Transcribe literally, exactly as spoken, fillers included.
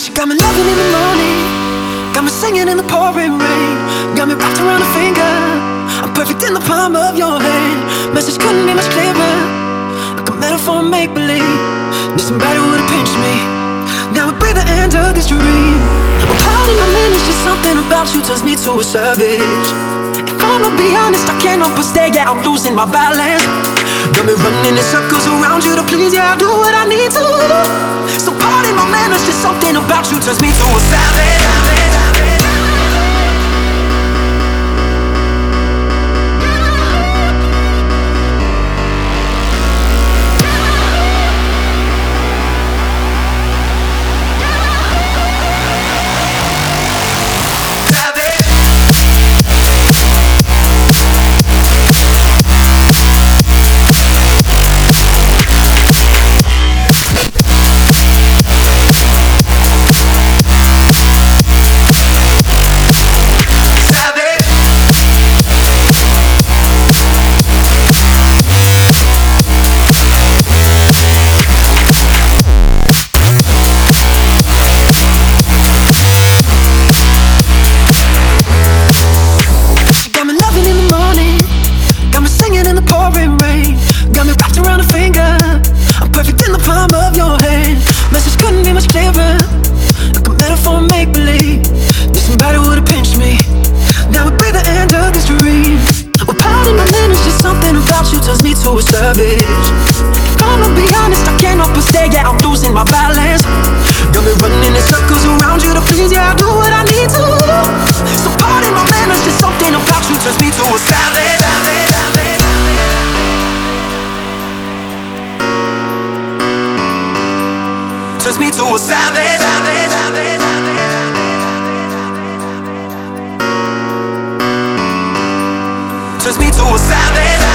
She got me loving in the morning, got me singing in the pouring rain, got me wrapped around her finger. I'm perfect in the palm of your hand. Message couldn't be much clearer, like a metaphor, make-believe. Knew somebody would've pinched me. Now we breathe the end of this dream. Well, part of my man, it's just something about you turns me to a savage. If I'm gonna be honest, I can't help but stare, yeah, I'm losing my balance. Got me running in circles around you to please, yeah, I do what I need to. So pardon my manners, just something about you turns me to a savage. Turns me to a savage. Turns me to a savage.